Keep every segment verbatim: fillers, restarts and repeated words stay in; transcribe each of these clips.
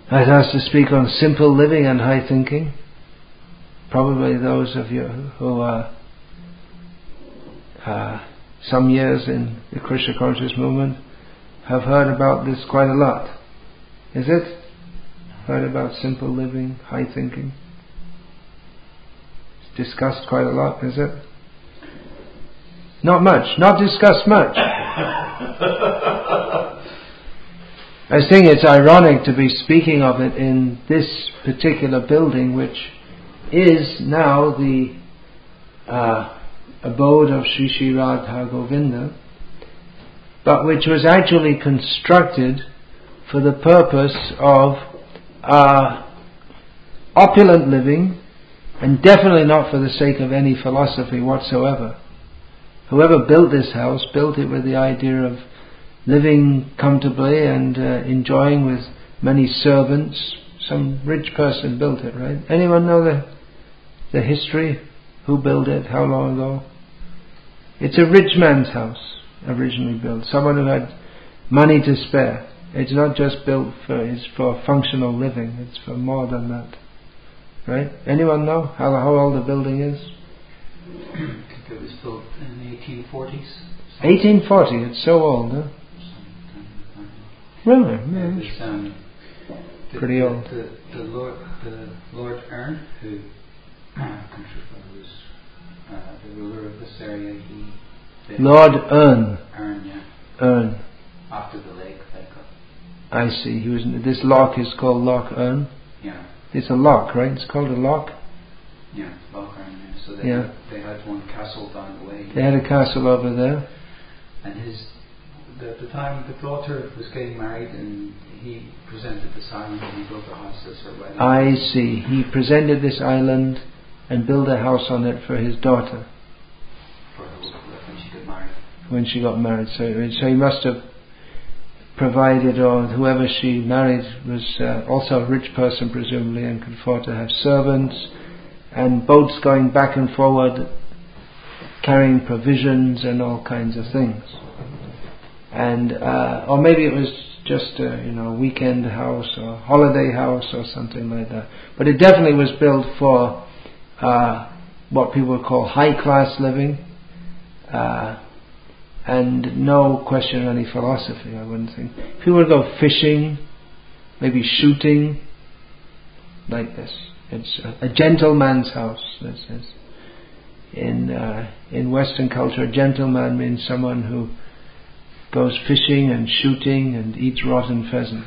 I was asked to speak on simple living and high thinking. Probably those of you who are uh, some years in the Krishna conscious movement have heard about this quite a lot. Is it? Heard about simple living, high thinking? It's discussed quite a lot, is it? Not much. Not discussed much. I think it's ironic to be speaking of it in this particular building, which is now the uh, abode of Sri Sri Radha Govinda, but which was actually constructed for the purpose of uh, opulent living, and definitely not for the sake of any philosophy whatsoever. Whoever built this house built it with the idea of living comfortably and uh, enjoying with many servants. Some rich person built it, right? Anyone know the the history? Who built it? How long ago? It's a rich man's house, originally built. Someone who had money to spare. It's not just built for it's for functional living. It's for more than that, right? Anyone know how how old the building is? I think it was built in the eighteen forties. eighteen forty. It's so old, huh? Really? Yeah, it was, um, the, pretty old. The, the, the Lord, the Lord Erne, who was uh, the ruler of this area, he Lord Erne. Erne, yeah. Erne. After the lake, like. I see. He was. This loch is called Loch Erne. Yeah. It's a loch, right? It's called a loch. Yeah, Loch Erne. Yeah. So they yeah. had, they had one castle down the way. They had a castle over there. And his. At the time the daughter was getting married, and he presented this island and he built a house as her wedding. I see. He presented this island and built a house on it for his daughter. For her, when she got married. When she got married. So, so he must have provided, or whoever she married was uh, also a rich person presumably, and could afford to have servants and boats going back and forward carrying provisions and all kinds of things. And uh, or maybe it was just a you know weekend house or holiday house or something like that. But it definitely was built for uh, what people would call high class living, uh, and no question of any philosophy. I wouldn't think. If you were to go fishing, maybe shooting, like this, it's a, a gentleman's house. This is in uh, in Western culture. A gentleman means someone who goes fishing and shooting and eats rotten pheasant.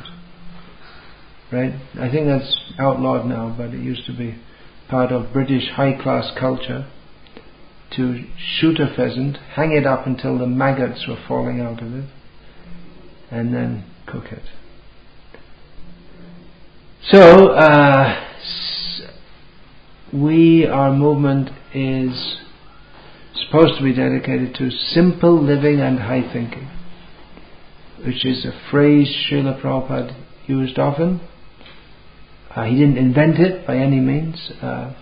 Right? I think that's outlawed now, but it used to be part of British high-class culture to shoot a pheasant, hang it up until the maggots were falling out of it, and then cook it. So, uh, we, our movement is supposed to be dedicated to simple living and high thinking, which is a phrase Srila Prabhupada used often. Uh, he didn't invent it by any means. Uh,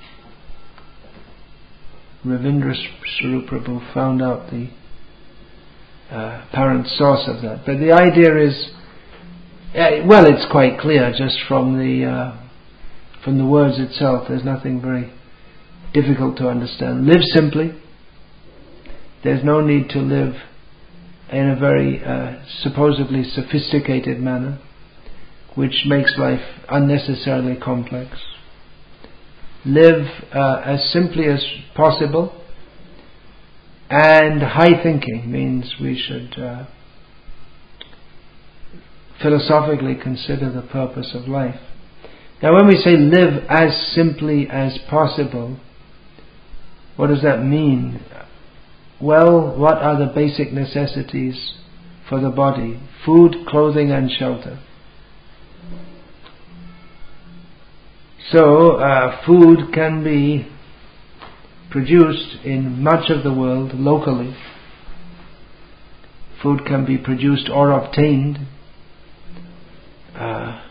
Ravindra Swarup Prabhu found out the uh, apparent source of that. But the idea is, uh, well, it's quite clear just from the uh, from the words itself. There's nothing very difficult to understand. Live simply. There's no need to live in a very uh, supposedly sophisticated manner, which makes life unnecessarily complex. Live uh, as simply as possible, and high thinking means we should uh, philosophically consider the purpose of life. Now when we say live as simply as possible, what does that mean? Well, what are the basic necessities for the body? Food, clothing and shelter. So, uh, food can be produced in much of the world locally. Food can be produced or obtained. Uh,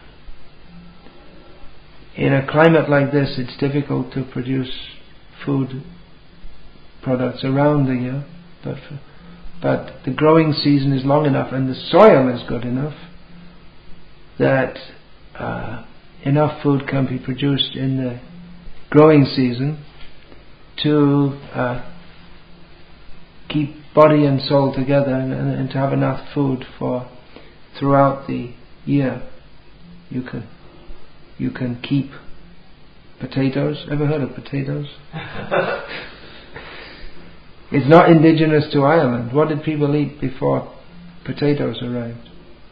in a climate like this, it's difficult to produce food products around the year, but but the growing season is long enough and the soil is good enough that uh, enough food can be produced in the growing season to uh, keep body and soul together, and, and to have enough food for throughout the year. You can you can keep potatoes. Ever heard of potatoes? It's not indigenous to Ireland. What did people eat before potatoes arrived?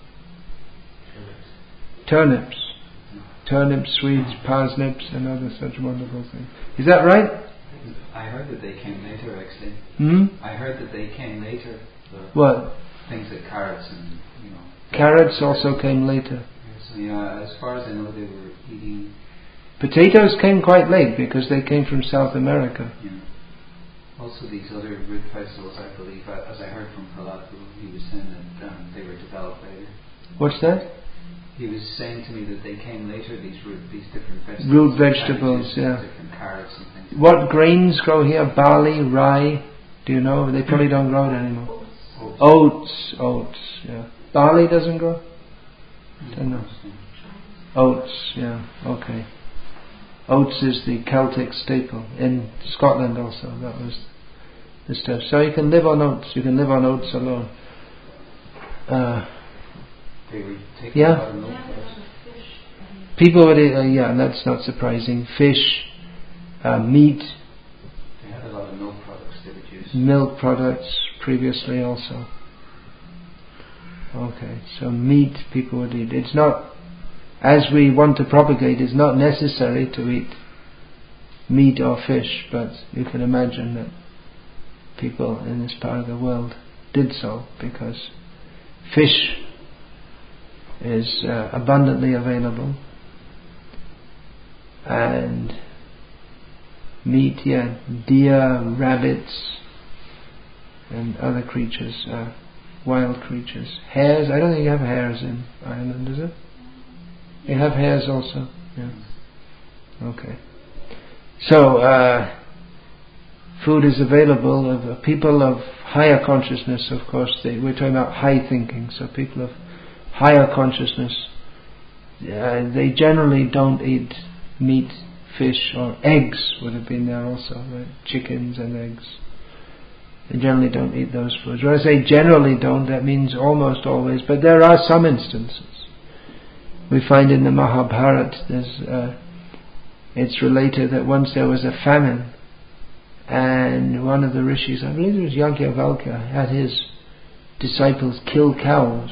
Turnips. Turnips, Swedes, parsnips, and other such wonderful things. Is that right? I heard that they came later, actually. Hmm? I heard that they came later. What? Things like carrots and, you know. Carrots also came later. So, yeah, as far as I know, they were eating. Potatoes came quite late because they came from South America. Yeah. Also, these other root vegetables, I believe, as I heard from Prahlad, he was saying that um, they were developed later. What's that? He was saying to me that they came later, these root, these different vegetables. Root vegetables, yeah. Different carrots and things. What grains grow here? Barley, rye. Do you know? They probably don't grow it anymore. Oats. Oats, oats, yeah. Barley doesn't grow? Don't know. Oats, yeah, okay. Oats is the Celtic staple in Scotland also. That was the stuff. So you can live on oats. You can live on oats alone. Uh, they were taking yeah. a lot of milk products. People would eat, uh, yeah, that's not surprising. Fish, uh, meat. They had a lot of milk products they would use. Milk products previously also. Okay, so meat people would eat. It's not, as we want to propagate, it's not necessary to eat meat or fish, but you can imagine that people in this part of the world did so because fish is uh, abundantly available, and meat, yeah, deer, rabbits, and other creatures, uh, wild creatures. Hares, I don't think you have hares in Ireland, is it? You have hares also? Yeah. Okay. So, uh, food is available. Of uh, people of higher consciousness, of course, they, we're talking about high thinking, so people of higher consciousness, uh, they generally don't eat meat, fish, or eggs would have been there also, right? Chickens and eggs. They generally don't eat those foods. When I say generally don't, that means almost always, but there are some instances. We find in the Mahabharata, there's, uh, it's related that once there was a famine, and one of the rishis, I believe it was Yajnavalkya, had his disciples kill cows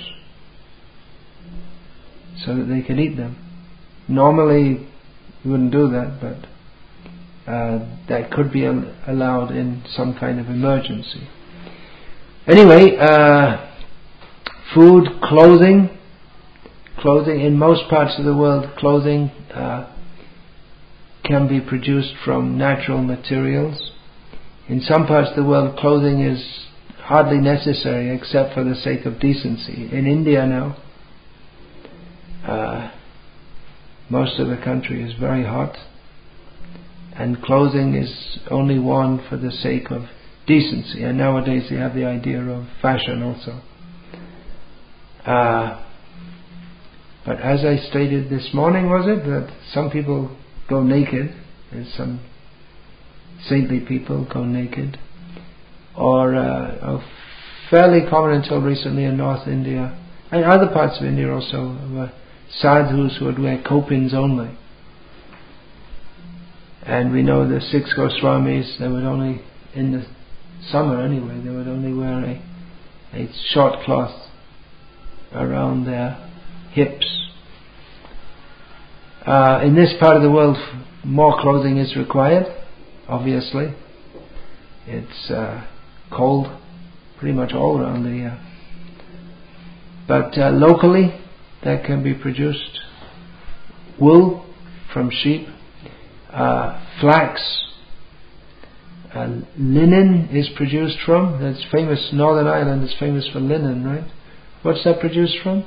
so that they could eat them. Normally, you wouldn't do that, but uh, that could be al- allowed in some kind of emergency. Anyway, uh, food, clothing, clothing in most parts of the world, clothing uh, can be produced from natural materials. In some parts of the world, clothing is hardly necessary except for the sake of decency. In India now, uh, most of the country is very hot, and clothing is only worn for the sake of decency. And nowadays they have the idea of fashion also. Uh, but as I stated this morning, was it, that some people go naked, and some saintly people go naked, or uh, fairly common until recently in North India, and other parts of India also, were sadhus who would wear kopins only. And we know the six Goswamis, they would only, in the summer anyway, they would only wear a, a short cloth around their hips. Uh, in this part of the world, more clothing is required, obviously. It's uh, cold pretty much all around the year. But uh, locally, that can be produced. Wool from sheep, uh, flax, uh, linen is produced from. That's famous. Northern Ireland is famous for linen, right? What's that produced from?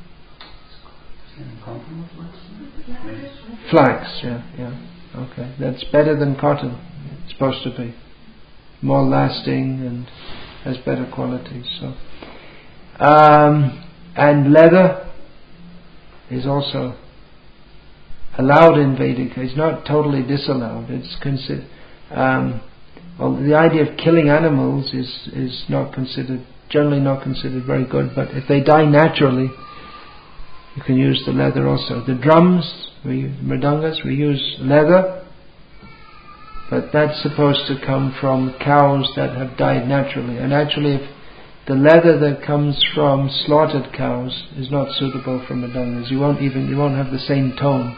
Flax, yeah, yeah. Okay, that's better than cotton. It's supposed to be more lasting and has better qualities. So, um, and leather is also allowed in Vedika. It's not totally disallowed. It's considered. Um, well, the idea of killing animals is is not considered, generally not considered very good. But if they die naturally, you can use the leather also. The drums, we use mridangas, we use leather, but that's supposed to come from cows that have died naturally. And actually, if the leather that comes from slaughtered cows is not suitable for mridangas, you won't even you won't have the same tone.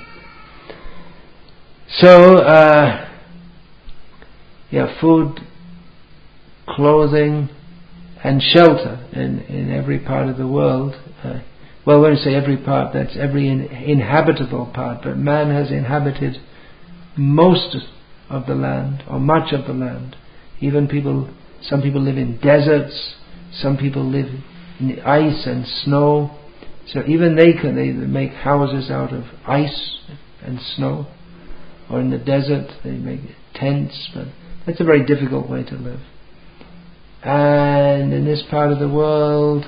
So, uh, yeah, food, clothing, and shelter in in every part of the world. Uh, Well, when I say every part, that's every in, inhabitable part. But man has inhabited most of the land, or much of the land. Even people, some people live in deserts. Some people live in ice and snow. So even they can they make houses out of ice and snow. Or in the desert, they make tents. But that's a very difficult way to live. And in this part of the world,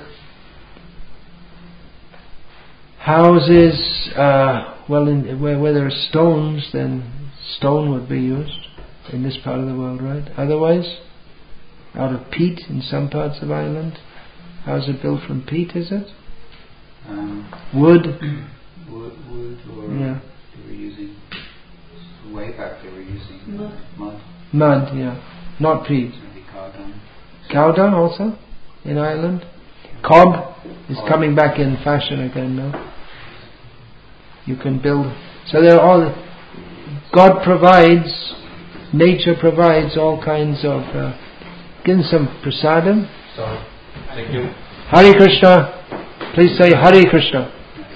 houses, uh, well, in, where, where there are stones, then stone would be used in this part of the world, right? Otherwise, out of peat in some parts of Ireland. How's it built from peat, is it? Um, wood? wood, wood, or yeah. they were using, way back they were using mud. Mud, mud yeah. Not peat. Maybe cow dung. Cow dung also, in Ireland? Cob is coming back in fashion again now. You can build. So they're all. God provides, nature provides all kinds of. Uh, give them some prasadam. Sorry. Thank you. Hare Krishna. Please say Hare Krishna.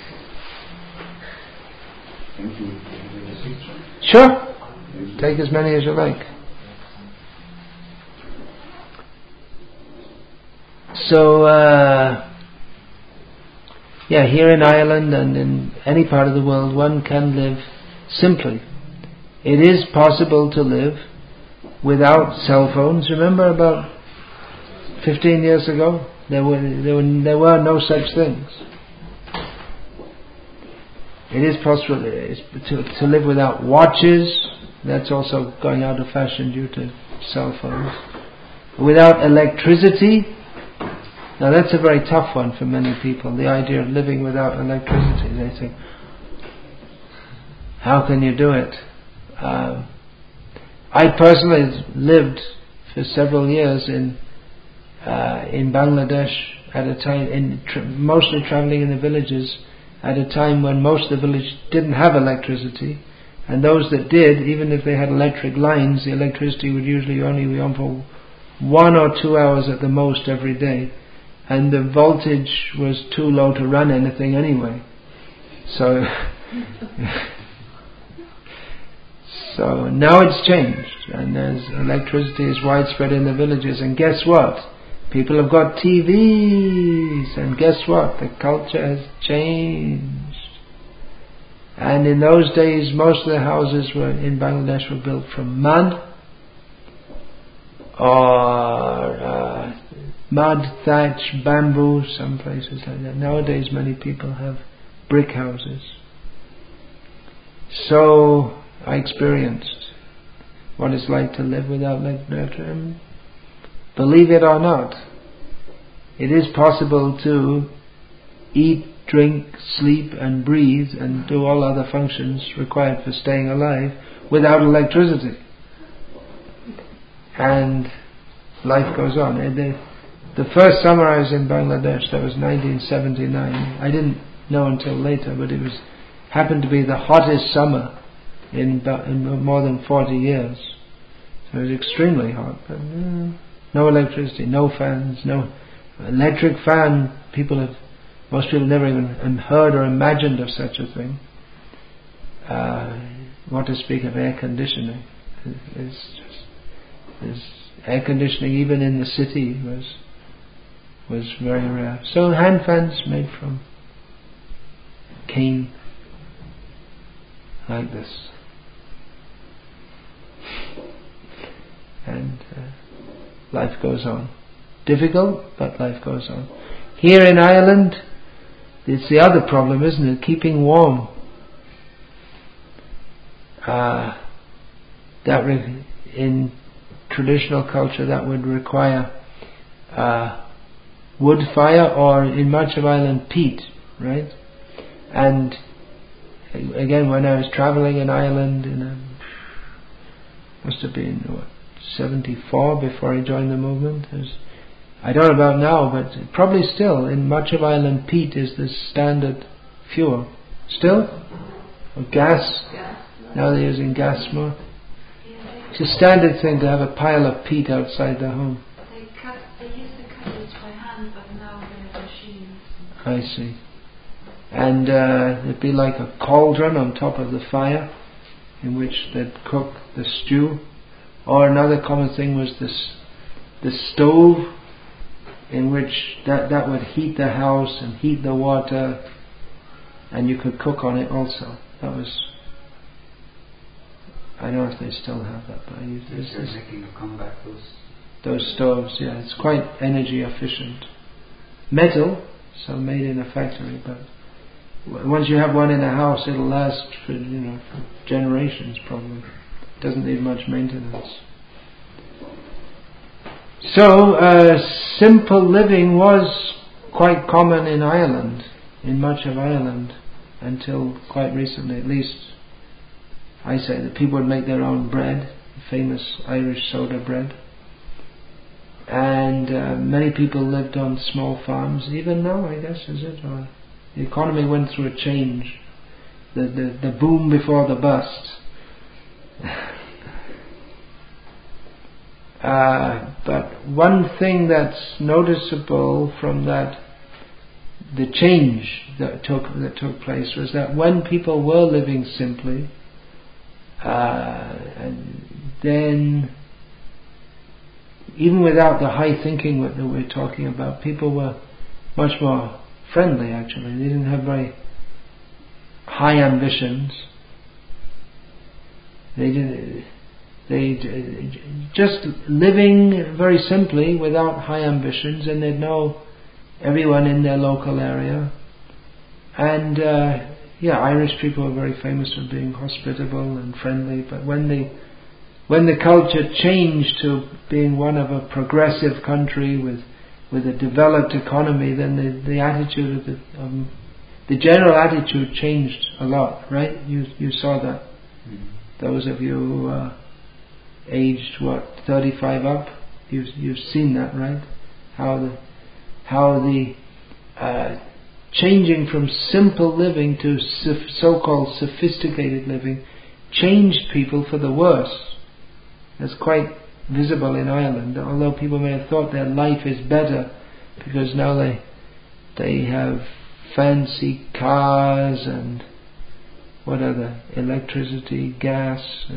Thank you. Sure. Take as many as you like. So, uh, yeah, here in Ireland and in any part of the world, one can live simply. It is possible to live without cell phones. Remember, about fifteen years ago, there were there were there were no such things. It is possible to to live without watches. That's also going out of fashion due to cell phones. Without electricity. Now that's a very tough one for many people, the idea of living without electricity. They think, how can you do it? Um, I personally lived for several years in uh, in Bangladesh at a time, in tr- mostly travelling in the villages, at a time when most of the village didn't have electricity, and those that did, even if they had electric lines, the electricity would usually only be on for one or two hours at the most every day. And the voltage was too low to run anything anyway. So, so now it's changed, and there's electricity is widespread in the villages. And guess what? People have got T Vs, and guess what? The culture has changed. And in those days, most of the houses were in Bangladesh were built from mud or uh, mud, thatch, bamboo, some places like that. Nowadays many people have brick houses. So I experienced what it's like to live without electricity. Believe it or not, it is possible to eat, drink, sleep and breathe and do all other functions required for staying alive without electricity. And life goes on. And the, the first summer I was in Bangladesh, that was nineteen seventy-nine. I didn't know until later, but it was happened to be the hottest summer in, in more than forty years. So it was extremely hot. But uh, no electricity, no fans, no electric fan. People have, most people never even heard or imagined of such a thing. Uh, what to speak of air conditioning? It's just, it's air conditioning even in the city was was very rare. So hand fans made from cane, like this, and uh, life goes on. Difficult, but life goes on. Here in Ireland, it's the other problem, isn't it? Keeping warm. uh, that re- in traditional culture that would require uh, wood fire, or in much of Ireland peat, right? And again, when I was travelling in Ireland, in a, must have been what, seventy-four before I joined the movement. There's, I don't know about now, but probably still in much of Ireland peat is the standard fuel. Still? Or gas? Now they're using gas more. It's a standard thing to have a pile of peat outside the home. They cut. They used to cut it by hand, but now they have machines. I see. And uh, it'd be like a cauldron on top of the fire, in which they'd cook the stew. Or another common thing was this, the stove, in which that that would heat the house and heat the water, and you could cook on it also. That was. I don't know if they still have that, but I used this. They're making a comeback, those. Those stoves, yeah, it's quite energy efficient. Metal, so made in a factory, but once you have one in a house, it'll last for you know for generations probably. Doesn't need much maintenance. So, uh, simple living was quite common in Ireland, in much of Ireland, until quite recently, at least. I say that people would make their own bread, famous Irish soda bread. And uh, many people lived on small farms, even now, I guess, is it? Or the economy went through a change. The, the, the boom before the bust. uh, but one thing that's noticeable from that, the change that took, that took place, was that when people were living simply, Uh, and then, even without the high thinking that we're talking about, people were much more friendly. Actually, they didn't have very high ambitions. They did. They just living very simply without high ambitions, and they'd know everyone in their local area. And uh, Yeah, Irish people are very famous for being hospitable and friendly, but when the when the culture changed to being one of a progressive country with with a developed economy, then the, the attitude of the um, the general attitude changed a lot, right? You you saw that. Mm-hmm. Those of you who are aged what thirty-five up, you've you've seen that, right? How the how the uh, changing from simple living to so-called sophisticated living changed people for the worse. That's quite visible in Ireland, although people may have thought their life is better because now they they have fancy cars and what other electricity, gas, uh,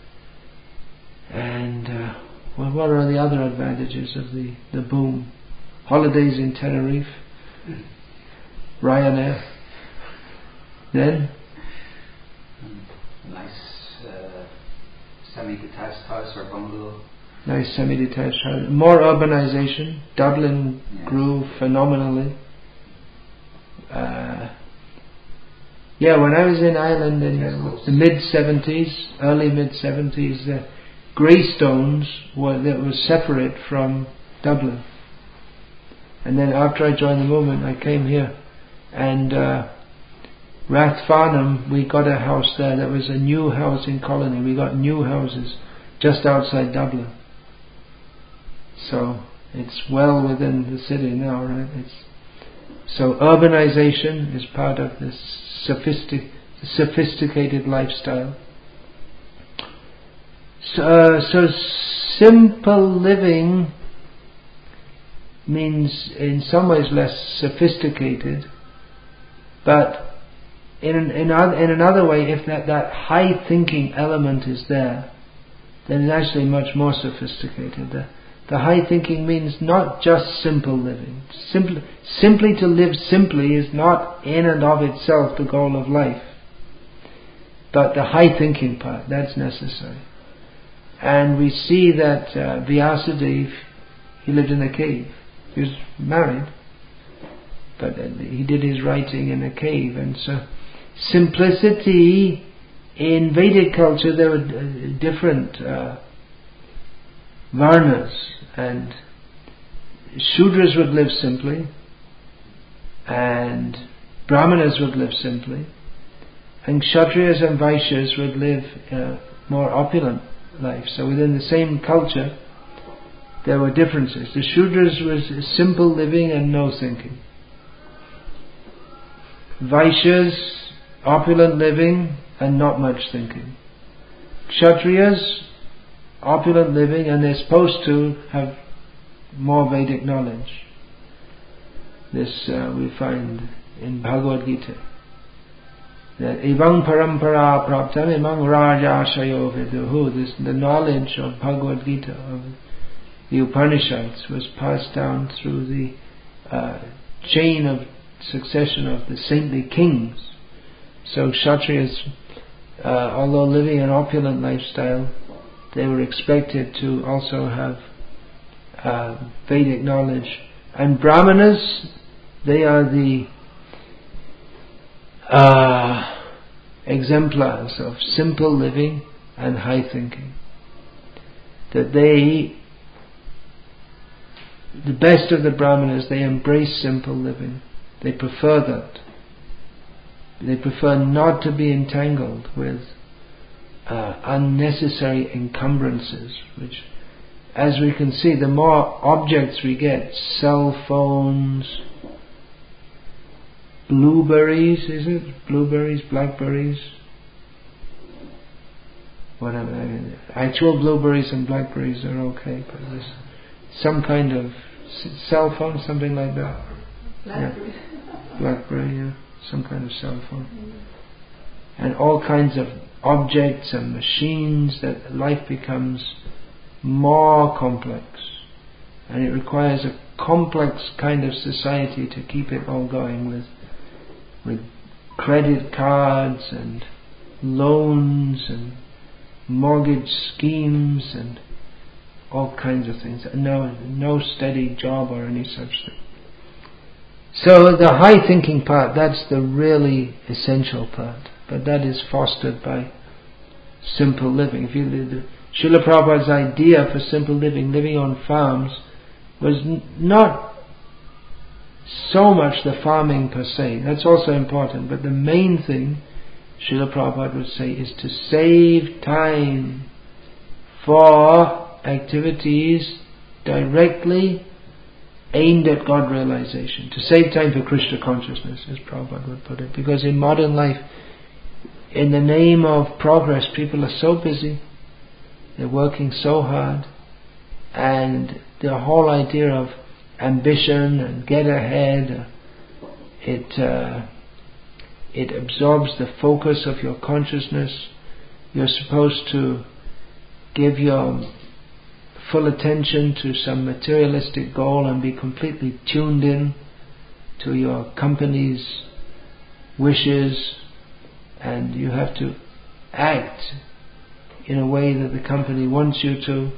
and uh, well, what are the other advantages of the, the boom? Holidays in Tenerife. Ryanair. Then? Nice uh, semi-detached house or bungalow. Nice semi-detached house. More urbanization. Dublin yeah. grew phenomenally. Uh, yeah, when I was in Ireland in yes, the mid-seventies, early mid-seventies, the Greystones were, that was separate from Dublin. And then after I joined the movement, I came here. And uh, Rathfarnham, we got a house there that was a new house in Colony. We got new houses just outside Dublin. So it's well within the city now, right? It's, so urbanization is part of this sophistic, sophisticated lifestyle. So, uh, so simple living means in some ways less sophisticated. But in in, in another way, if that, that high thinking element is there, then it's actually much more sophisticated. The, the high thinking means not just simple living. Simply, simply to live simply is not in and of itself the goal of life. But the high thinking part, that's necessary. And we see that uh, Vyasadeva, he lived in a cave. He was married. But he did his writing in a cave, and so simplicity in Vedic culture there were uh, different uh, varnas, and Shudras would live simply, and Brahmanas would live simply, and Kshatriyas and Vaishyas would live uh, more opulent life. So within the same culture there were differences. The Shudras was simple living and no thinking. Vaishyas, opulent living and not much thinking. Kshatriyas, opulent living, and they're supposed to have more Vedic knowledge. This uh, we find in Bhagavad Gita. That Evang parampara praptam imang rajashayo viduhu. This, the knowledge of Bhagavad Gita, of the Upanishads, was passed down through the uh, chain of succession of the saintly kings. So Kshatriyas, uh, although living an opulent lifestyle, they were expected to also have uh, Vedic knowledge. And Brahmanas, they are the uh, exemplars of simple living and high thinking. That they, the best of the Brahmanas, they embrace simple living. They prefer that. They prefer not to be entangled with uh, unnecessary encumbrances, which, as we can see, the more objects we get, cell phones, blueberries, is it? Blueberries, blackberries, whatever. I mean, actual blueberries and blackberries are okay, but there's some kind of cell phone, something like that. Blackberry. Yeah. Blackberry, yeah. Some kind of cell phone. Mm-hmm. And all kinds of objects and machines, that life becomes more complex. And it requires a complex kind of society to keep it all going, with with credit cards and loans and mortgage schemes and all kinds of things. No, no steady job or any such thing. So the high thinking part, that's the really essential part, but that is fostered by simple living. If you, the, Srila Prabhupada's idea for simple living, living on farms, was n- not so much the farming per se. That's also important, but the main thing, Srila Prabhupada would say, is to save time for activities directly aimed at God realization. To save time for Krishna consciousness, as Prabhupada would put it. Because in modern life, in the name of progress, people are so busy, they're working so hard, and the whole idea of ambition and get ahead, it uh, it absorbs the focus of your consciousness. You're supposed to give your full attention to some materialistic goal and be completely tuned in to your company's wishes, and you have to act in a way that the company wants you to.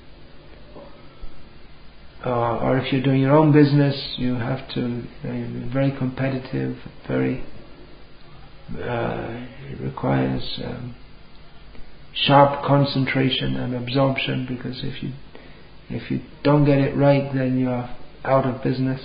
Uh, or if you're doing your own business, you have to, you know, be very competitive, very, uh, it requires um, sharp concentration and absorption, because if you if you don't get it right, then you're out of business.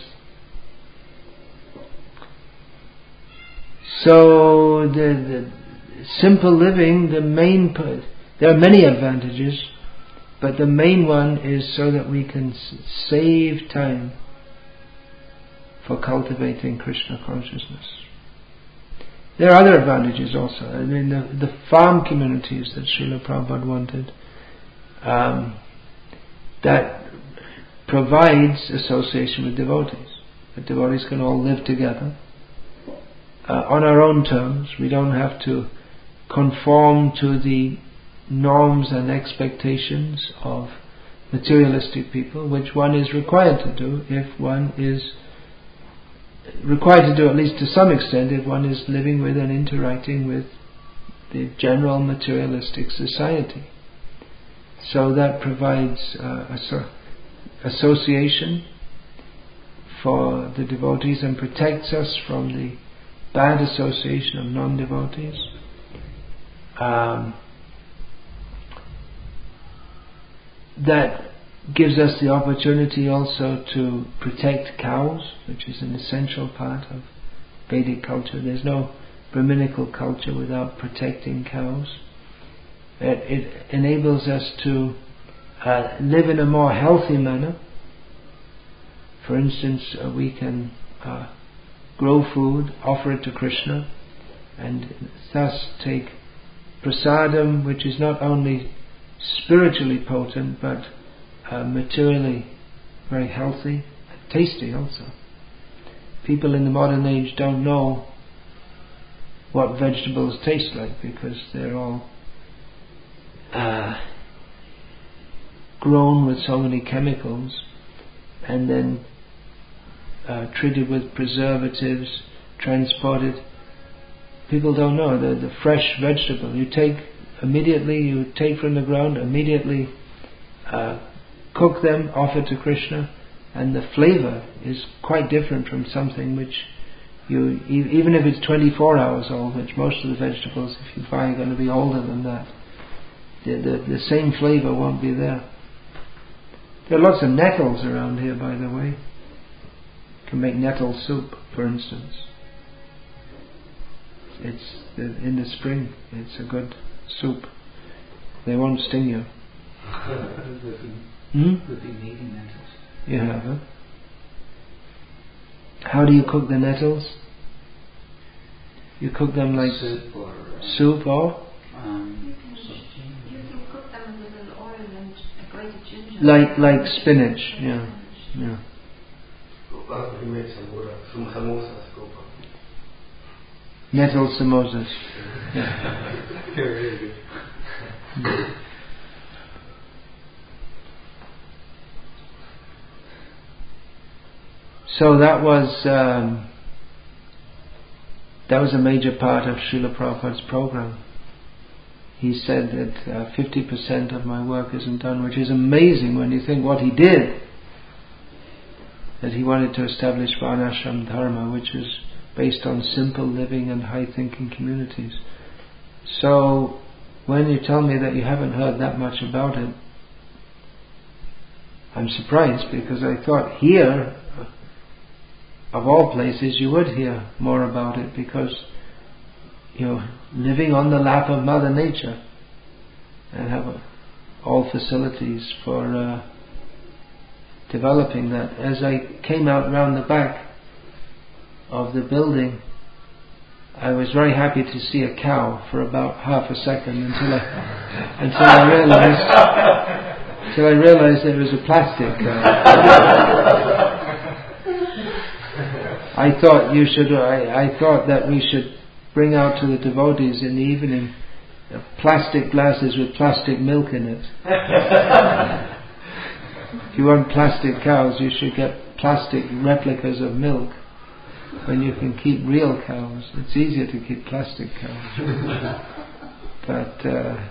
So the, the simple living, the main, there are many advantages, but the main one is so that we can s- save time for cultivating Krishna consciousness. There are other advantages also. I mean, the, the farm communities that Srila Prabhupada wanted, um, that provides association with devotees. The devotees can all live together uh, on our own terms. We don't have to conform to the norms and expectations of materialistic people, which one is required to do if one is required to do, at least to some extent, if one is living with and interacting with the general materialistic society. So that provides uh, asso- association for the devotees and protects us from the bad association of non-devotees. um, that gives us the opportunity also to protect cows, which is an essential part of Vedic culture. There's no Brahminical culture without protecting cows. It, it enables us to uh, live in a more healthy manner. For instance, uh, we can uh, grow food, offer it to Krishna, and thus take prasadam, which is not only spiritually potent but uh, materially very healthy and tasty also. People in the modern age don't know what vegetables taste like because they're all uh, grown with so many chemicals and then uh, treated with preservatives, transported. People don't know the, the fresh vegetable. You take immediately, you take from the ground, immediately uh, cook them, offer to Krishna, and the flavor is quite different from something which you, even if it's twenty-four hours old, which most of the vegetables, if you buy, are going to be older than that. The, the, the same flavor won't be there. There are lots of nettles around here, by the way. You can make nettle soup, for instance. It's in the spring. It's a good soup. They won't sting you. Hmm? You have, huh? How do you cook the nettles? You cook them like soup or soup or um, You can cook them with a little oil and a grated ginger. like like spinach. Yeah, yeah. He made some water, some samosas. Nettle samosas. Yeah. Very good. So that was um, that was a major part of Srila Prabhupada's program. He said that uh, fifty percent of my work isn't done, which is amazing when you think what he did. That he wanted to establish Varnashram Dharma, which is based on simple living and high thinking communities. So when you tell me that you haven't heard that much about it, I'm surprised, because I thought here, of all places, you would hear more about it, because you're living on the lap of Mother Nature and have uh, all facilities for uh, developing that. As I came out round the back of the building, I was very happy to see a cow for about half a second until I until I realized until I realized it was a plastic cow. I thought you should. I, I thought that we should bring out to the devotees in the evening uh, plastic glasses with plastic milk in it. If you want plastic cows, you should get plastic replicas of milk. When you can keep real cows, it's easier to keep plastic cows. But uh,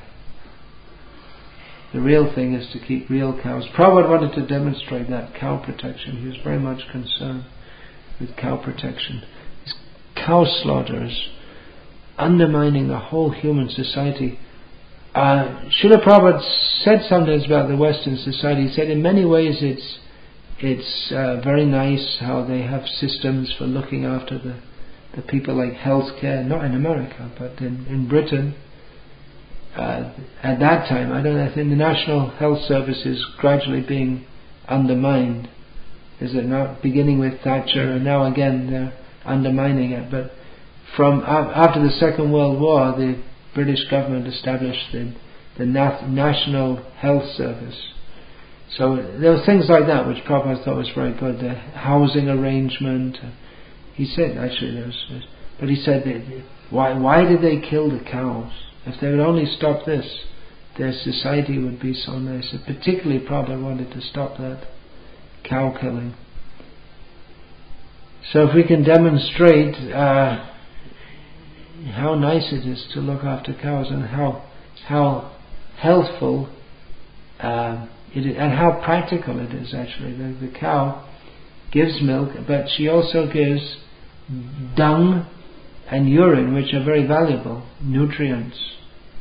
the real thing is to keep real cows. Prabhupada wanted to demonstrate that cow protection. He was very much concerned with cow protection. This cow slaughter is undermining the whole human society. Uh, Srila Prabhupada said sometimes about the Western society. He said in many ways it's it's uh, very nice how they have systems for looking after the, the people, like healthcare, not in America but in, in Britain. Uh, at that time, I don't know, I think the National Health Service is gradually being undermined. Is it not beginning with Thatcher, and now again they're undermining it? But from uh, after the Second World War, the British government established the, the Nat- National Health Service. So there were things like that which Prabhupada thought was very good. The housing arrangement. He said actually there was, but he said that why why did they kill the cows? If they would only stop this, their society would be so nice. And particularly Prabhupada wanted to stop that cow killing. So if we can demonstrate uh, how nice it is to look after cows and how how healthful uh, it is, and how practical it is actually. The, the cow gives milk, but she also gives dung and urine, which are very valuable nutrients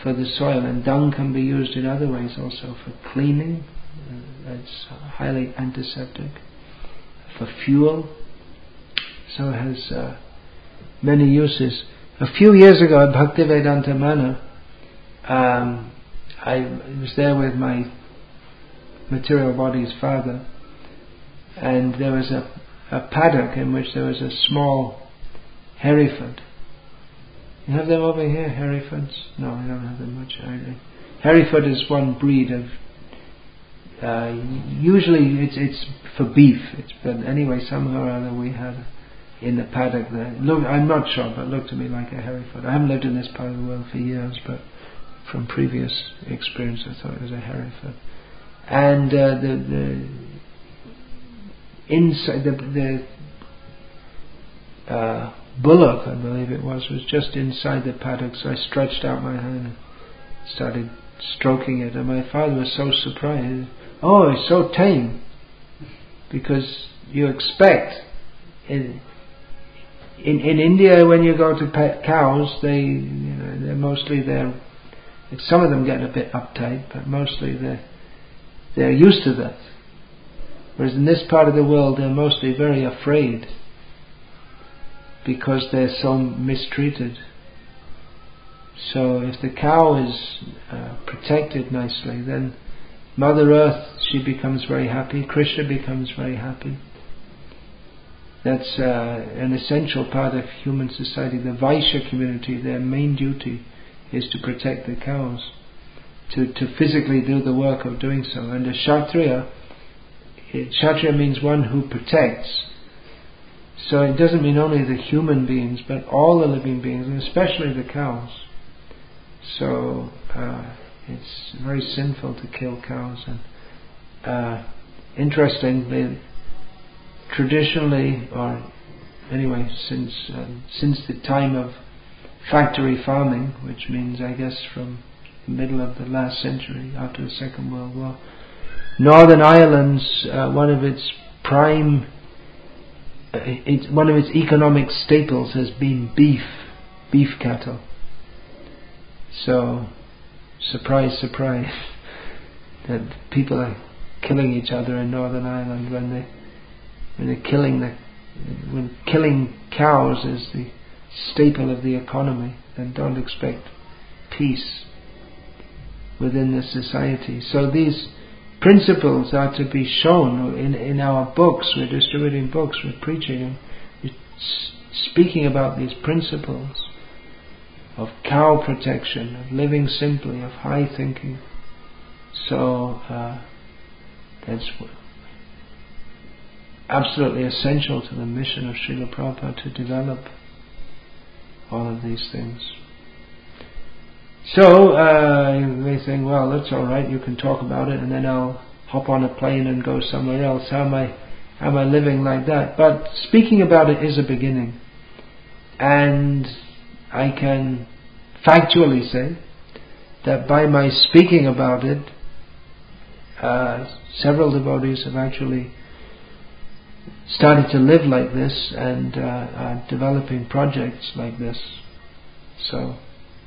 for the soil, and dung can be used in other ways also for cleaning. Uh, it's highly antiseptic. For fuel, so it has uh, many uses. A few years ago at Bhaktivedanta Manor, um, I was there with my material body's father, and there was a, a paddock in which there was a small Hereford. You have them over here, Herefords? No, I don't have them much. Hereford is one breed of. Uh, usually, it's it's for beef. It's, but anyway, somehow or other we had in the paddock there. Look, I'm not sure, but it looked to me like a Hereford. I haven't lived in this part of the world for years, but from previous experience, I thought it was a Hereford. And uh, the the inside the the uh, bullock, I believe it was, was just inside the paddock. So I stretched out my hand and started stroking it, and my father was so surprised. Oh, it's so tame, because you expect in in in India when you go to pet cows, they you know they're mostly there. Some of them get a bit uptight, but mostly they're they're used to that. Whereas in this part of the world, they're mostly very afraid because they're so mistreated. So if the cow is uh, protected nicely, then Mother Earth, she becomes very happy. Krishna becomes very happy. That's uh, an essential part of human society. The Vaishya community, their main duty is to protect the cows, to, to physically do the work of doing so. And a Kshatriya, it, Kshatriya means one who protects. So it doesn't mean only the human beings, but all the living beings, and especially the cows. So uh, it's very sinful to kill cows. And uh, interestingly, traditionally, or anyway, since uh, since the time of factory farming, which means I guess from the middle of the last century, after the Second World War, Northern Ireland's uh, one of its prime, uh, it's one of its economic staples has been beef, beef cattle. So, surprise, surprise, that people are killing each other in Northern Ireland when they when they're killing the when killing cows is the staple of the economy, then don't expect peace within the society. So these principles are to be shown in in our books. We're distributing books, we're preaching, we're speaking about these principles of cow protection, of living simply, of high thinking. So uh, that's absolutely essential to the mission of Srila Prabhupada, to develop all of these things. So uh, you may think, well, that's all right. You can talk about it, and then I'll hop on a plane and go somewhere else. How am I? How am I living like that? But speaking about it is a beginning, and I can factually say that by my speaking about it, uh, several devotees have actually started to live like this and uh, are developing projects like this. So,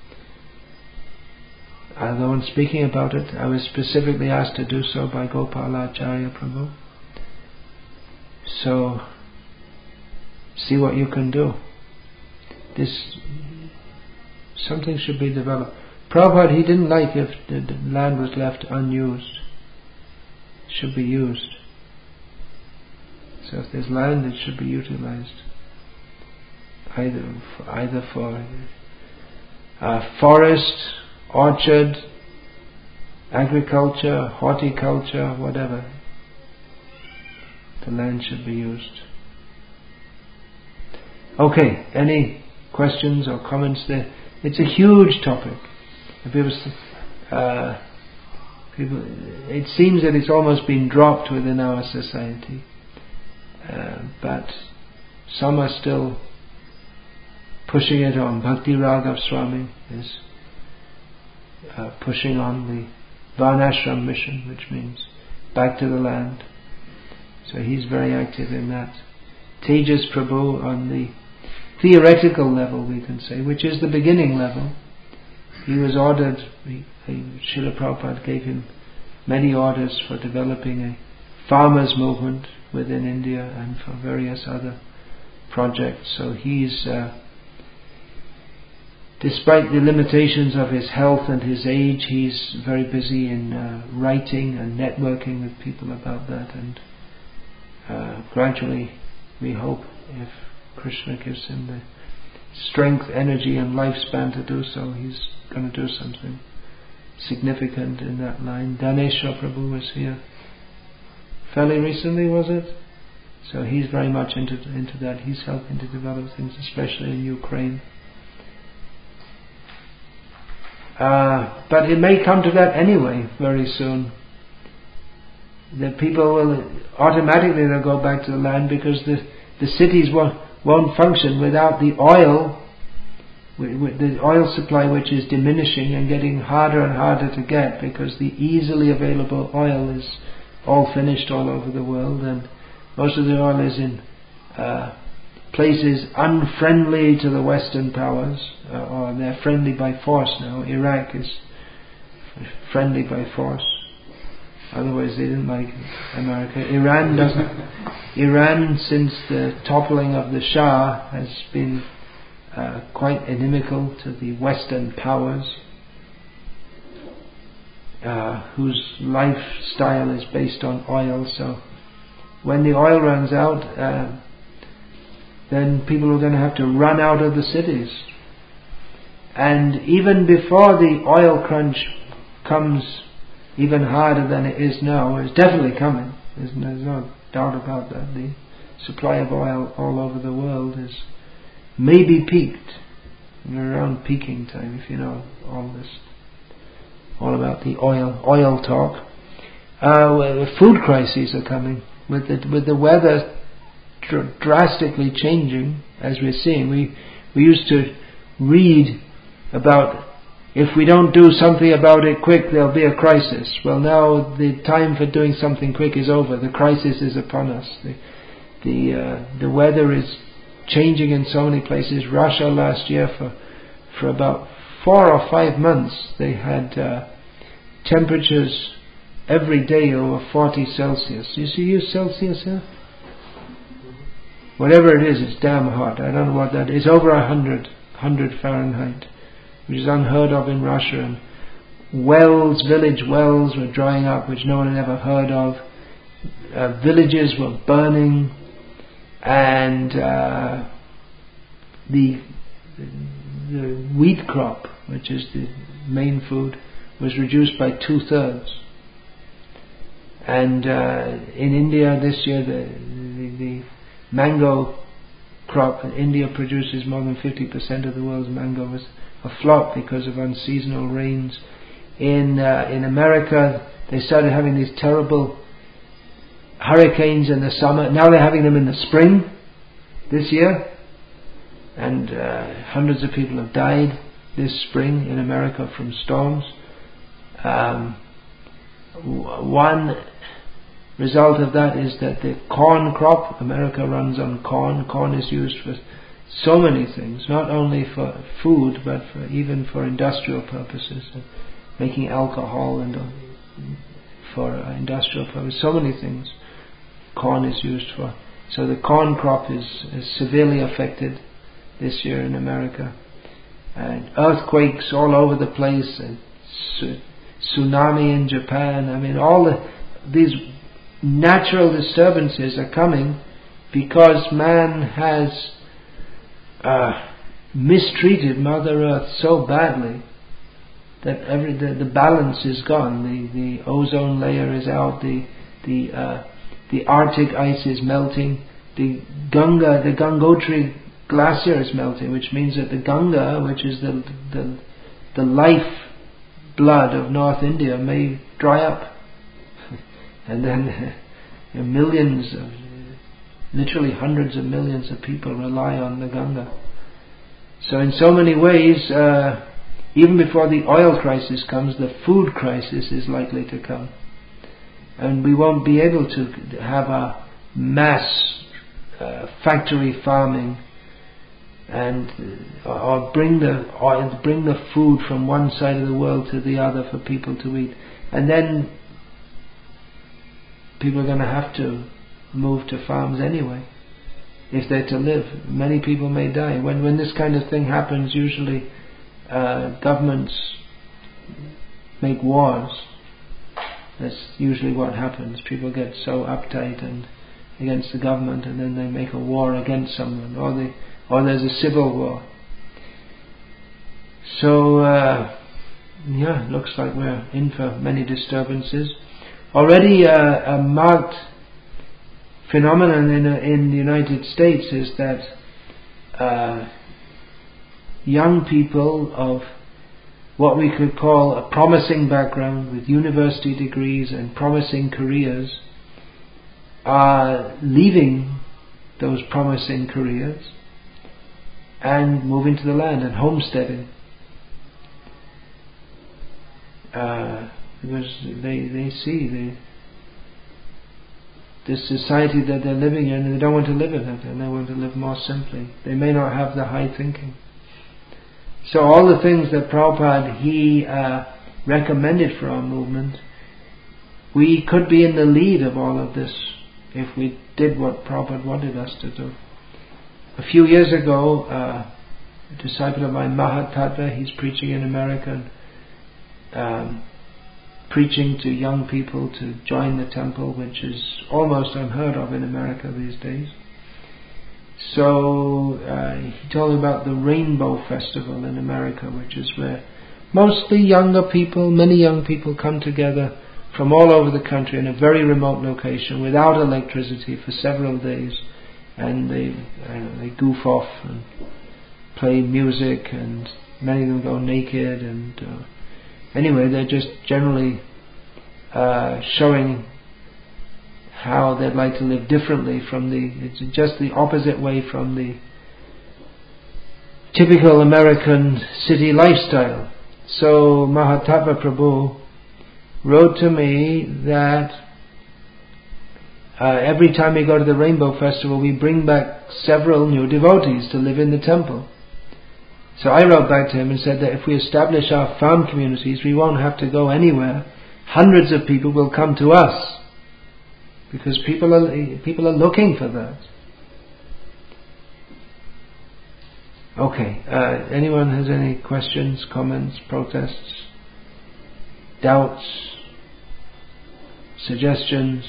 although in speaking about it, I was specifically asked to do so by Gopala Acharya Prabhu. So, see what you can do. This something should be developed. Prabhupada, he didn't like if the, the land was left unused. It should be used. So if there's land, it should be utilized. Either for, either for uh, forest, orchard, agriculture, horticulture, whatever. The land should be used. Okay, any questions or comments there? It's a huge topic. If it was, uh, people, it seems that it's almost been dropped within our society. Uh, but some are still pushing it on. Bhakti Raghav Swami is uh, pushing on the Varnashram mission, which means back to the land. So he's very active in that. Tejas Prabhu on the theoretical level, we can say, which is the beginning level. he was ordered, he, he, Srila Prabhupada gave him many orders for developing a farmers movement within India and for various other projects. So he's, uh, despite the limitations of his health and his age, he's very busy in uh, writing and networking with people about that, and uh, gradually we hope, if Krishna gives him the strength, energy and lifespan to do so, he's going to do something significant in that line. Daneshwar Prabhu was here fairly recently, was it? So he's very much into into that. He's helping to develop things, especially in Ukraine. Uh, but it may come to that anyway very soon. The people will automatically they'll go back to the land, because the the cities won't won't function without the oil. With the oil supply, which is diminishing and getting harder and harder to get, because the easily available oil is all finished all over the world, and most of the oil is in uh, places unfriendly to the Western powers, uh, or they're friendly by force now. Iraq is friendly by force. Otherwise they didn't like America. Iran doesn't. Iran, since the toppling of the Shah, has been Uh, quite inimical to the Western powers, uh, whose lifestyle is based on oil. So when the oil runs out, uh, then people are going to have to run out of the cities. And even before the oil crunch comes even harder than it is now, it's definitely coming. There's no, there's no doubt about that. The supply of oil all over the world is maybe peaked. We're around peaking time, if you know all this, all about the oil oil talk. Uh, food crises are coming with the with the weather dr- drastically changing, as we're seeing. We we used to read about, if we don't do something about it quick, there'll be a crisis. Well, now the time for doing something quick is over. The crisis is upon us. The the uh, the weather is changing in so many places. Russia last year, for for about four or five months, they had uh, temperatures every day over forty Celsius. You see, use Celsius here? Whatever it is, it's damn hot. I don't know what that is. Over a hundred, hundred Fahrenheit, which is unheard of in Russia. And wells, village wells were drying up, which no one had ever heard of. Uh, villages were burning. And uh, the the wheat crop, which is the main food, was reduced by two thirds. And uh, in India this year, the, the the mango crop, India produces more than fifty percent of the world's mango, was a flop because of unseasonal rains. In uh, in America, they started having these terrible hurricanes in the summer. Now they're having them in the spring this year, and uh, hundreds of people have died this spring in America from storms. Um, w- one result of that is that the corn crop, America runs on corn. Corn is used for so many things, not only for food but for even for industrial purposes, uh, making alcohol and uh, for uh, industrial purposes. So many things corn is used for. So the corn crop is, is severely affected this year in America. And earthquakes all over the place, and su- tsunami in Japan. I mean, all the, these natural disturbances are coming because man has uh, mistreated Mother Earth so badly that every the, the balance is gone. The the ozone layer is out. The the uh, The Arctic ice is melting. The Ganga, the Gangotri glacier is melting, which means that the Ganga, which is the the, the life blood of North India, may dry up, and then uh, millions of, literally hundreds of millions of people rely on the Ganga. So in so many ways, uh, even before the oil crisis comes, the food crisis is likely to come. And we won't be able to have a mass uh, factory farming and uh, or bring the or bring the food from one side of the world to the other for people to eat, and then people are going to have to move to farms anyway if they're to live. Many people may die. When when this kind of thing happens, usually uh, governments make wars. That's usually what happens. People get so uptight and against the government, and then they make a war against someone, or they, or there's a civil war. So uh, yeah, looks like we're in for many disturbances. Already uh, a marked phenomenon in, uh, in the United States is that uh, young people of what we could call a promising background with university degrees and promising careers are leaving those promising careers and moving to the land and homesteading. Uh, because they, they see the this society that they're living in, and they don't want to live in it, and they want to live more simply. They may not have the high thinking. So all the things that Prabhupada, he uh, recommended for our movement, we could be in the lead of all of this if we did what Prabhupada wanted us to do. A few years ago, uh, a disciple of mine, Mahatattva, he's preaching in America, um, preaching to young people to join the temple, which is almost unheard of in America these days. So uh, he told me about the Rainbow Festival in America, which is where mostly younger people, many young people come together from all over the country in a very remote location without electricity for several days, and they uh, they goof off and play music, and many of them go naked, and uh, anyway, they're just generally uh, showing how they'd like to live differently from the, it's just the opposite way from the typical American city lifestyle. So Mahatattva Prabhu wrote to me that uh, every time we go to the Rainbow Festival, we bring back several new devotees to live in the temple. So I wrote back to him and said that if we establish our farm communities, we won't have to go anywhere. Hundreds of people will come to us, because people are people are looking for that. Okay, uh, anyone has any questions, comments, protests, doubts, suggestions?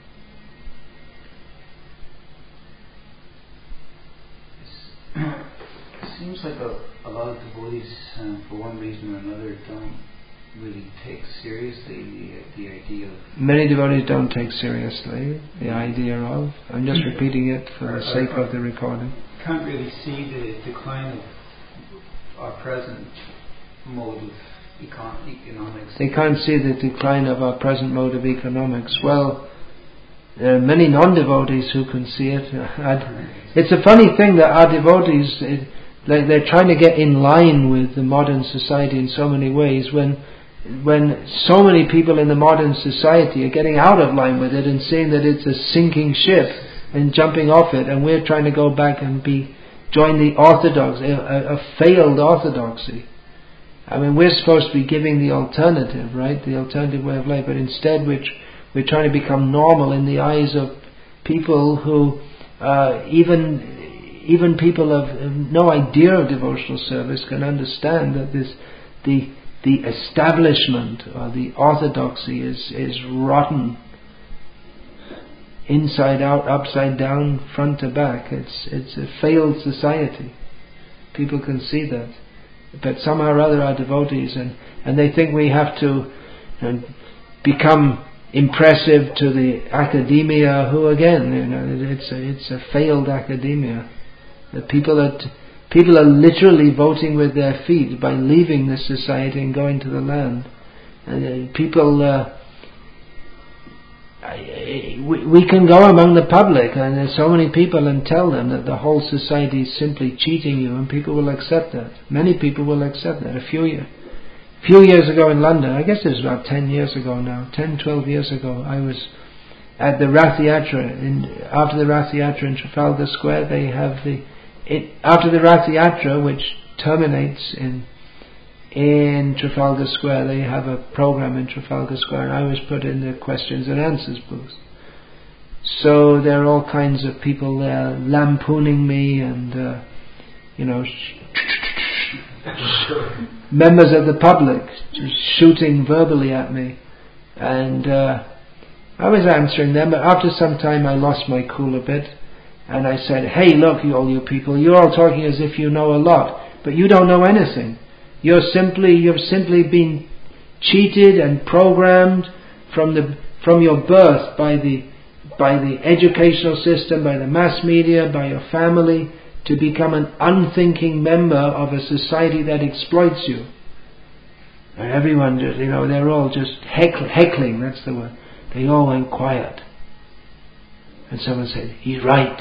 It seems like a, a lot of devotees, um, for one reason or another, don't really take seriously the, the idea of... Many devotees don't take seriously the idea of... I'm just repeating it for the sake of the recording. Can't really see the decline of our present mode of econ- economics. They can't see the decline of our present mode of economics. Well, there are many non-devotees who can see it. I'd, it's a funny thing that our devotees, it, like they're trying to get in line with the modern society in so many ways, when when so many people in the modern society are getting out of line with it and saying that it's a sinking ship and jumping off it, and we're trying to go back and be join the orthodox, a, a failed orthodoxy. I mean, we're supposed to be giving the alternative, right? The alternative way of life, but instead we're, we're trying to become normal in the eyes of people who, uh, even even people of no idea of devotional service can understand that this the the establishment or the orthodoxy is is rotten, inside out, upside down, front to back. It's it's a failed society. People can see that. But somehow or other are devotees, and, and they think we have to you know, become impressive to the academia, who again, you know, it's a, it's a failed academia. The people are, t- people are literally voting with their feet by leaving this society and going to the land. And uh, people, uh, I, we, we can go among the public, and there's so many people, and tell them that the whole society is simply cheating you, and people will accept that. Many people will accept that. A few years, few years ago in London, I guess it was about ten years ago now, ten, twelve years ago, I was at the Rath Yatra. In, after the Rath Yatra in Trafalgar Square, they have the it, after the Rath Yatra, which terminates in in Trafalgar Square, they have a program in Trafalgar Square, and I was put in the questions and answers booth. So there are all kinds of people there lampooning me, and uh, you know, members of the public just shooting verbally at me, and uh, I was answering them. But after some time, I lost my cool a bit, and I said, "Hey, look, you all you people, you're all talking as if you know a lot, but you don't know anything. You're simply, you've simply been cheated and programmed from the from your birth by the by the educational system, by the mass media, by your family, to become an unthinking member of a society that exploits you." And everyone just, you know, they're all just heckling, heckling, that's the word. They all went quiet. And someone said, "He's right."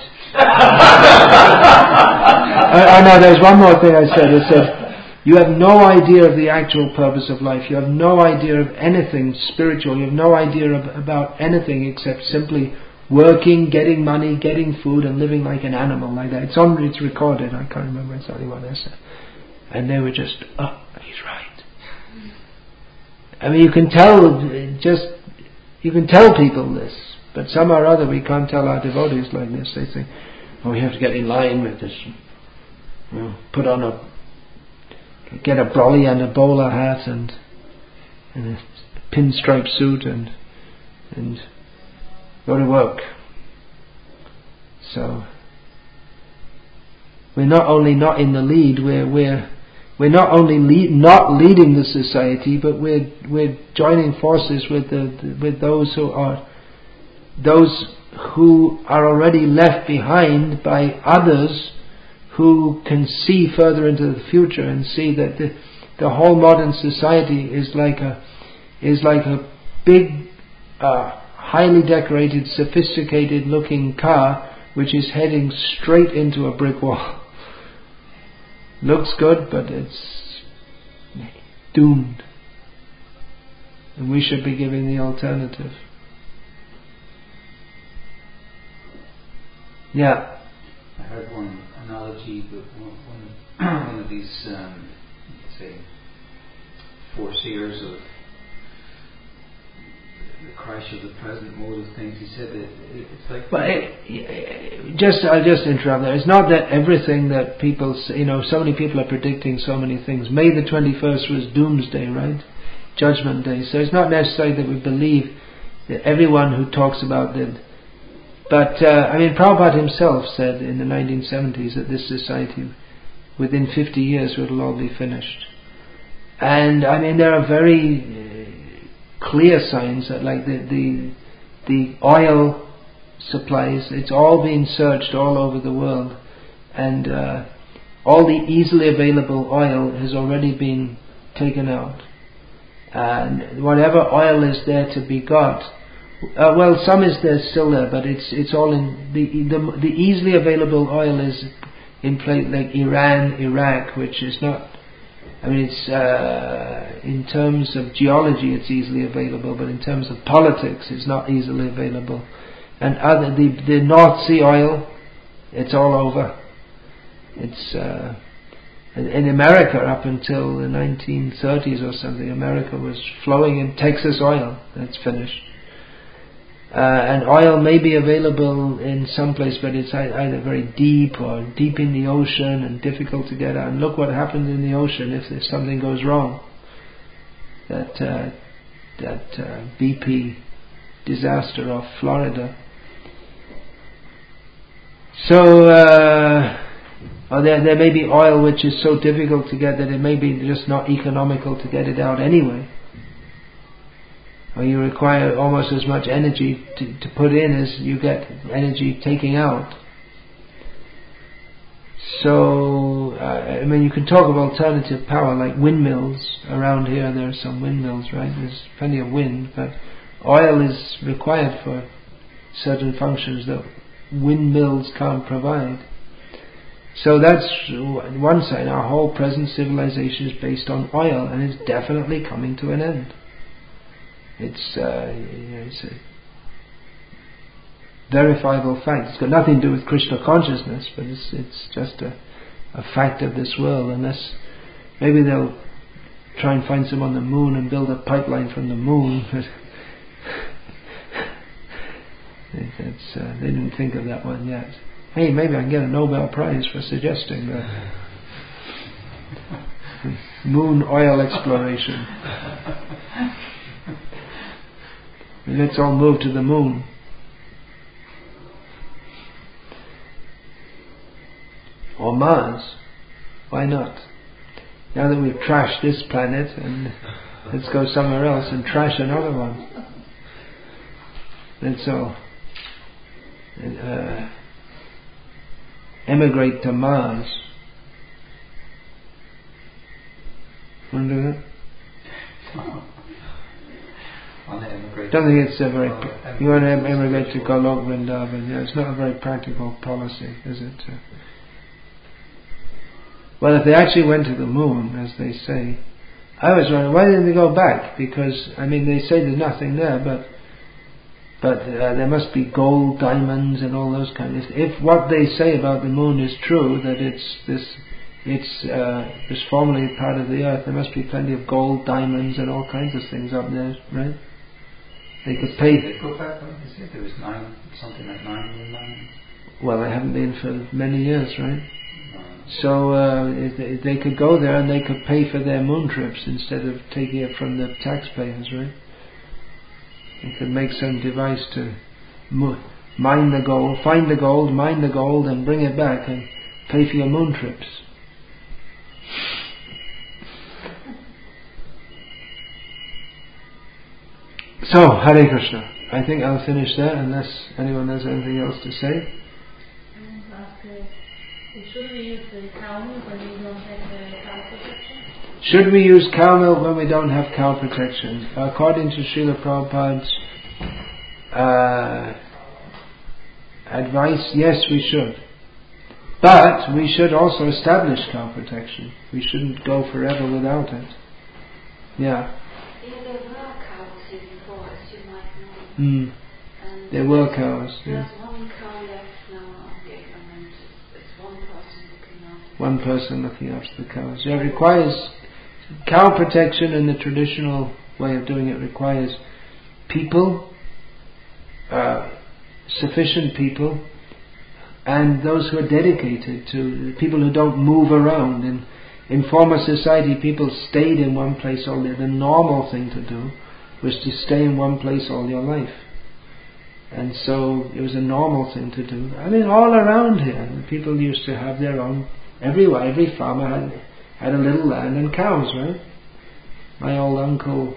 I, I know, there's one more thing I said. I said, "You have no idea of the actual purpose of life. You have no idea of anything spiritual. You have no idea of, about anything except simply working, getting money, getting food, and living like an animal like that." It's on, it's recorded. I can't remember exactly what I said. And they were just, "Oh, he's right." I mean, you can tell, just you can tell people this, but somehow or other we can't tell our devotees like this. They think, "Oh, we have to get in line with this. You know, put on a get a brolly and a bowler hat and, and a pinstripe suit and and go to work." So we're not only not in the lead, we're we're we're not only lead, not leading the society, but we're we're joining forces with the with those who are those who are already left behind by others who can see further into the future and see that the, the whole modern society is like a is like a big, uh, highly decorated, sophisticated-looking car which is heading straight into a brick wall. Looks good, but it's doomed. And we should be giving the alternative. Yeah. I heard one analogy with one, one, one of these, um, let's say, foreseers of the crash of the present mode of things. He said that it's like. But it, just, I'll just interrupt there. It's not that everything that people, you know, so many people are predicting so many things. May the twenty-first was Doomsday, right? Judgment Day. So it's not necessary that we believe that everyone who talks about that. But, uh, I mean, Prabhupada himself said in the nineteen seventies that this society, within fifty years, will all be finished. And, I mean, there are very uh, clear signs that, like, the, the, the oil supplies, it's all being searched all over the world. And uh, all the easily available oil has already been taken out. And whatever oil is there to be got, Uh, well, some is there still there, but it's it's all in the the, the easily available oil is in place like Iran, Iraq, which is not. I mean, it's uh, in terms of geology, it's easily available, but in terms of politics, it's not easily available. And other the the North Sea oil, it's all over. It's uh, in America up until the nineteen thirties or something. America was flowing in Texas oil. That's finished. Uh, and oil may be available in some place, but it's either very deep or deep in the ocean and difficult to get out. And look what happens in the ocean if, if something goes wrong. That uh, that uh, B P disaster off Florida. So, uh, or there there may be oil which is so difficult to get that it may be just not economical to get it out anyway. Or you require almost as much energy to, to put in as you get energy taking out. So, uh, I mean, you can talk of alternative power like windmills. Around here there are some windmills, right? There's plenty of wind, but oil is required for certain functions that windmills can't provide. So that's one side. Our whole present civilization is based on oil, and it's definitely coming to an end. It's, uh, you know, it's a, verifiable fact. It's got nothing to do with Krishna consciousness, but it's it's just a, a fact of this world. Unless maybe they'll try and find some on the moon and build a pipeline from the moon. It's, uh, they didn't think of that one yet. Hey, maybe I can get a Nobel Prize for suggesting that. Moon oil exploration. Let's all move to the moon. Or Mars. Why not? Now that we've trashed this planet, and let's go somewhere else and trash another one. Let's all uh, emigrate to Mars. Want to do that? Want to emigrate? Don't think it's a very. Uh, Pr- you want to emigrate to Golok Vrindavan? Yeah, it's not a very practical policy, is it? Uh, well, if they actually went to the moon, as they say, I was wondering why didn't they go back? Because I mean, they say there's nothing there, but but uh, there must be gold, diamonds, and all those kinds of. If what they say about the moon is true, that it's this. It's uh, it's formerly part of the earth. There must be plenty of gold, diamonds, and all kinds of things up there, right? They could pay. They go back. They said there was nine, something like nine million diamonds. Well, they haven't been for many years, right? No. So uh, if they, if they could go there and they could pay for their moon trips instead of taking it from the taxpayers, right? They could make some device to mo- mine the gold, find the gold, mine the gold, and bring it back and pay for your moon trips. So, Hare Krishna. I think I'll finish there unless anyone has anything else to say. I want to ask, uh, should we use the cow milk when we don't have the cow protection? Should we use cow milk when we don't have cow protection? According to Srila Prabhupada's uh, advice, yes, we should. But we should also establish cow protection. We shouldn't go forever without it. Yeah. Yeah, there were cows here before, as you might know. Mm. And There were cows. There's Yeah. one cow left now on the and it's one person looking after One person looking after the cows. Yeah, it requires cow protection in the traditional way of doing it requires people, uh, sufficient people, and those who are dedicated to people who don't move around. In in former society, people stayed in one place all day. The normal thing to do was to stay in one place all your life, and so it was a normal thing to do. I mean, all around here, people used to have their own. Everywhere, every farmer had had a little land and cows, right? My old uncle,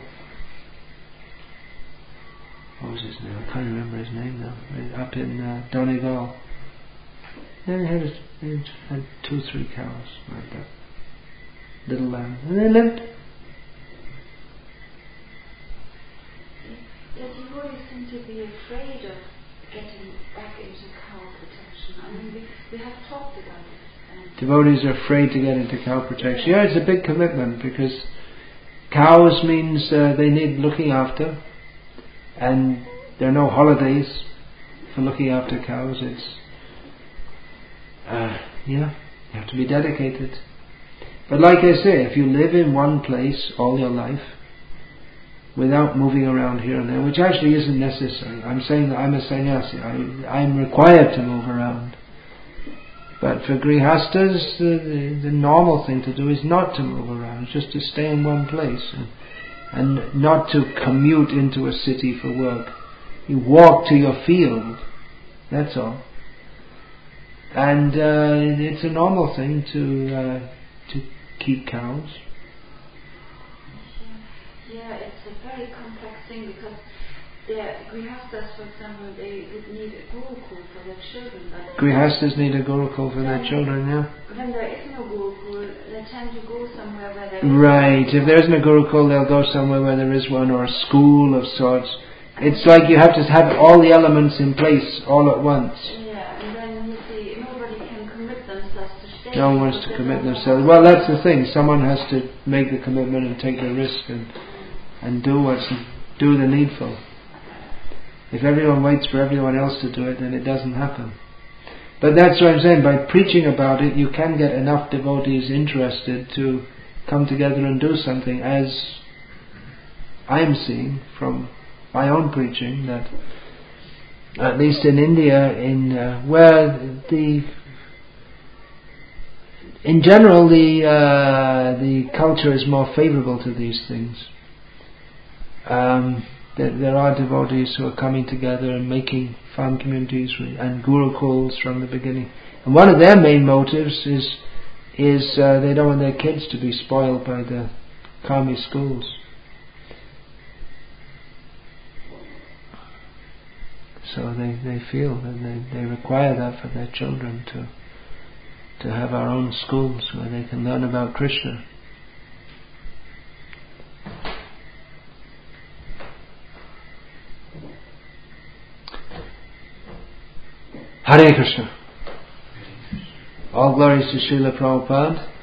what was his name? I can't remember his name now. Up in uh, Donegal. Yeah, he had, he had two, three cows like that. Little lamb. And they lived. The devotees seem to be afraid of getting back into cow protection. I mean, we, we have talked about it. Devotees are afraid to get into cow protection. Yeah, it's a big commitment because cows means uh, they need looking after, and there are no holidays for looking after cows. It's uh, yeah, you have to be dedicated. But like I say, if you live in one place all your life without moving around here and there, which actually isn't necessary. I'm saying that I'm a sannyasi. I, I'm required to move around. But for grihastas, the, the, the normal thing to do is not to move around, just to stay in one place and, and not to commute into a city for work. You walk to your field, that's all. And uh, it's a normal thing to uh, to keep cows. Yeah, yeah, it's a very complex thing because the grihastas, for example, they would need a gurukul for their children. But Grihastas need a gurukul for their children, yeah. When there is no gurukul, they tend to go somewhere where there is Right, if there isn't a gurukul, they'll go somewhere where there is one, or a school of sorts. It's like you have to have all the elements in place all at once. Yeah, and then you see, nobody can commit themselves to stay. No one wants to commit themselves. Well, that's the thing. Someone has to make the commitment and take the risk and and do what's do the needful. If everyone waits for everyone else to do it, then it doesn't happen. But that's what I'm saying, by preaching about it, you can get enough devotees interested to come together and do something, as I'm seeing from my own preaching, that at least in India, in uh, where the in general the uh, the culture is more favourable to these things. Um, there, there are devotees who are coming together and making farm communities and gurukuls from the beginning. And one of their main motives is is uh, they don't want their kids to be spoiled by the karmi schools. So they, they feel that they, they require that for their children, to to have our own schools where they can learn about Krishna. Hare Krishna. All glories to Srila Prabhupada.